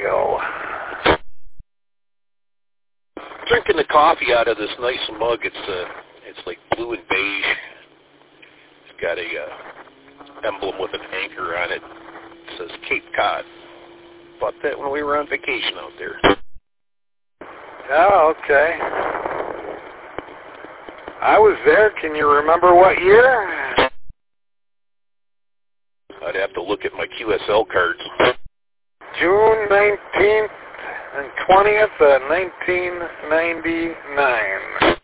we go. Drinking the coffee out of this nice mug. It's like blue and beige. It's got a emblem with an anchor on it. It says Cape Cod. Bought that when we were on vacation out there. Oh, okay. I was there. Can you remember what year? I'd have to look at my QSL cards. June 19th and 20th of 1999.